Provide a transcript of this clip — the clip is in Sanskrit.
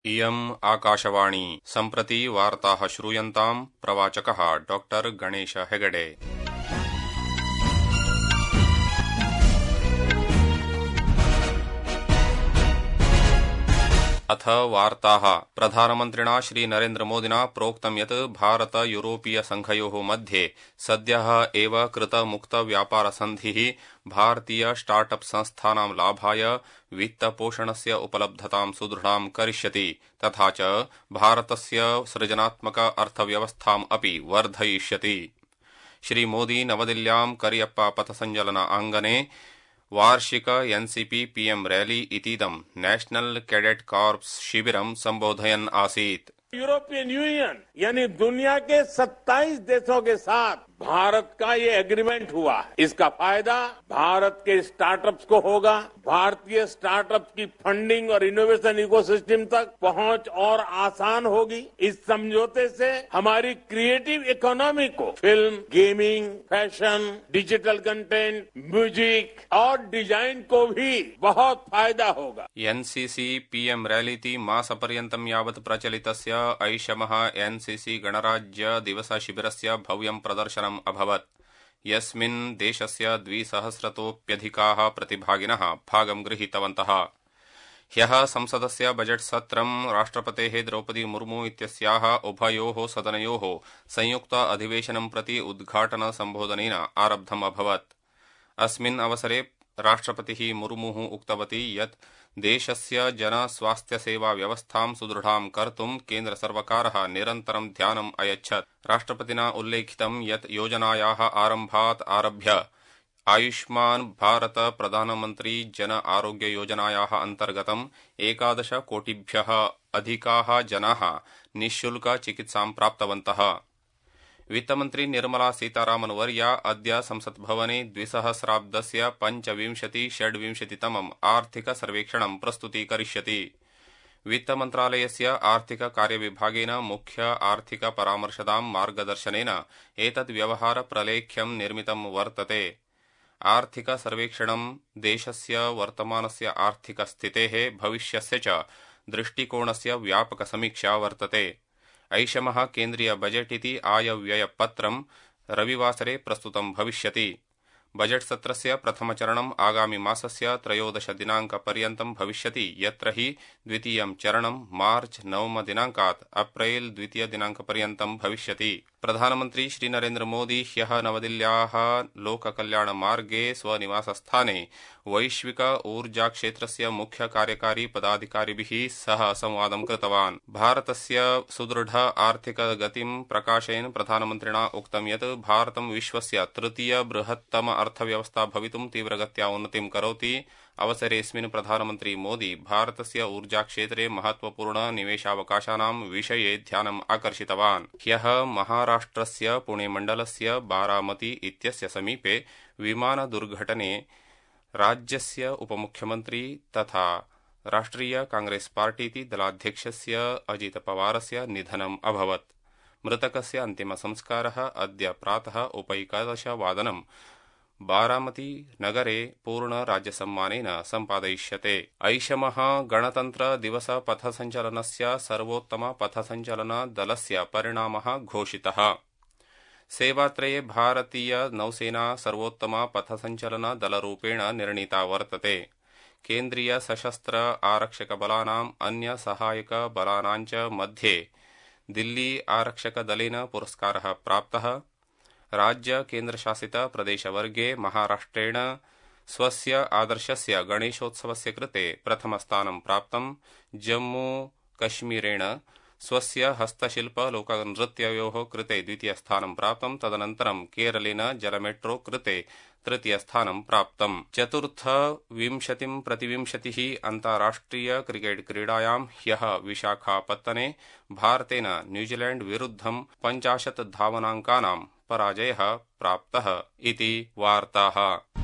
इयम् आकाशवाणी सम्प्रति वार्ताः श्रूयन्ताम् प्रवाचकः डॉक्टर गणेश हेगडे। अथ वार्ताः। प्रधानमन्त्रिणा श्री नरेन्द्र मोदिना प्रोक्तं यत् भारत यूरोपीय संघयोः मध्ये सद्यः एव कृत मुक्त व्यापार सन्धिः भारतीय स्टार्टअप संस्थानां लाभाय वित्तपोषणस्य उपलब्धतां सुदृढां करिष्यति तथा च भारतस्य सृजनात्मक अर्थव्यवस्थाम् अपि वर्धयिष्यति। श्री मोदी नवदिल्ल्यां करियप्पा पथसञ्चलन आङ्गणे वार्षिक एनसीपी पीएम रैली इतीदं नेशनल कैडेट कॉर्प्स शिविरं संबोधयन् आसीत्। यूरोपियन यूनियन यानी दुनिया के 27 देशों के साथ भारत का ये एग्रीमेंट हुआ है। इसका फायदा भारत के स्टार्टअप्स को होगा। भारतीय स्टार्टअप्स की फंडिंग और इनोवेशन इकोसिस्टम तक पहुंच और आसान होगी। इस समझौते से हमारी क्रिएटिव इकोनॉमी को film, gaming, fashion, digital content, music और डिजाइन को भी बहुत फायदा होगा। एनसीसी पीएम रैलीति मासपर्यन्तं यावत् प्रचलितस्य ऐषमः एनसीसी गणराज्य दिवस शिबिरस्य भव्यं प्रदर्शनम् अभवत्, यस्मिन् देशस्य 200तोऽप्यधिकाः प्रतिभागिनः भागं गृहीतवन्तः। ह्यः संसदस्य बजेट सत्रं राष्ट्रपतेः द्रौपदी मुर्मू इत्यस्याः उभयोः सदनयोः संयुक्त अधिवेशनं प्रति उद्घाटन सम्बोधनेन आरब्धम् अभवत्। अस्मिन् अवसरे राष्ट्रपतिः मुर्मुः उक्तवती यत् देशस्य जनस्वास्थ्यसेवा व्यवस्थां सुदृढां कर्तुं केन्द्रसर्वकारः निरन्तरं ध्यानम् अयच्छत्। राष्ट्रपतिना उल्लेखितं यत् योजनायाः आरम्भात् आरभ्य आयुष्मान् भारत प्रधानमन्त्री जन आरोग्य योजनायाः अन्तर्गतं 11 कोटिभ्यः अधिकाः जनाः निःशुल्क चिकित्सां प्राप्तवन्तः। वित्तमन्त्री निर्मला सीतारामन् वर्या अद्य संसद्भवने 2000 25-26तमम् आर्थिक सर्वेक्षणं प्रस्तुतीकरिष्यति। वित्तमन्त्रालयस्य आर्थिक कार्यविभागेन मुख्य आर्थिक परामर्शदां मार्गदर्शनेन एतद् व्यवहार प्रलेख्यं निर्मितं वर्तते। आर्थिक सर्वेक्षणं देशस्य वर्तमानस्य आर्थिक स्थितेः भविष्यस्य च दृष्टिकोणस्य व्यापक समीक्षा वर्तते। ऐषमः केन्द्रीय बजेट इति आयव्ययपत्रं रविवासरे प्रस्तुतं भविष्यति। बजेट सत्रस्य प्रथमचरणम् आगामि मासस्य 13 दिनाङ्कपर्यन्तं भविष्यति, यत्र हि द्वितीयं चरणं मार्च 9 दिनाङ्कात् अप्रैल 2 दिनाङ्कपर्यन्तं भविष्यति। प्रधानमन्त्री श्री नरेन्द्र मोदी ह्यः नवदिल्ल्याः लोककल्याणमार्गे स्वनिवासस्थाने वैश्विक ऊर्जाक्षेत्रस्य मुख्य कार्यकारी पदाधिकारिभिः सह संवादं कृतवान्। भारतस्य सुदृढ आर्थिक गतिं प्रकाशयन् प्रधानमन्त्रिणा उक्तं यत् भारतं विश्वस्य तृतीय बृहत्तम अर्थव्यवस्था भवितुं तीव्रगत्या उन्नतिं करोति। अवसरेऽस्मिन् प्रधानमन्त्री मोदी भारतस्य ऊर्जाक्षेत्रे महत्वपूर्ण निवेशावकाशानां विषये ध्यानम् आकर्षितवान्। ह्यः महाराष्ट्रस्य पुणेमण्डलस्य बारामती इत्यस्य समीपे विमानदुर्घटने राज्यस्य उपमुख्यमन्त्री तथा राष्ट्रिय कांग्रेस पार्टीति दलाध्यक्षस्य अजित पवारस्य निधनम् अभवत्। मृतकस्य अन्तिमसंस्कारः अद्य प्रातः 11:15 बारामती नगरे पूर्ण राज्यसम्मानेन सम्पादयिष्यते। ऐषमः गणतन्त्र दिवस पथसञ्चलनस्य सर्वोत्तम पथसञ्चलन दलस्य परिणामः घोषितः। सेवात्रये भारतीय नौसेना सर्वोत्तम पथसञ्चलन दलरूपेण निर्णीता वर्तते। केन्द्रीय सशस्त्र आरक्षकबलानाम् अन्य सहायक बलानां च मध्ये दिल्ली आरक्षकदलेन पुरस्कारः प्राप्तः। राज्य केन्द्रशासित प्रदेशवर्गे महाराष्ट्रेण स्वस्य आदर्शस्य गणेशोत्सवस्य कृते प्रथमस्थानं प्राप्तं। जम्मू कश्मीरेण स्वस्य हस्तशिल्प लोकनृत्ययोः कृते द्वितीयस्थानं प्राप्तं। तदनन्तरं केरलेन जलमेट्रो कृते तृतीयस्थानं प्राप्तं। 24/20 अन्ताराष्ट्रिय क्रिकेट क्रीडायां ह्यः विशाखापत्तने भारतेन न्यूजीलैंड विरुद्धं 50 धावनाङ्कानां पराजयः प्राप्तः इति वार्ताः।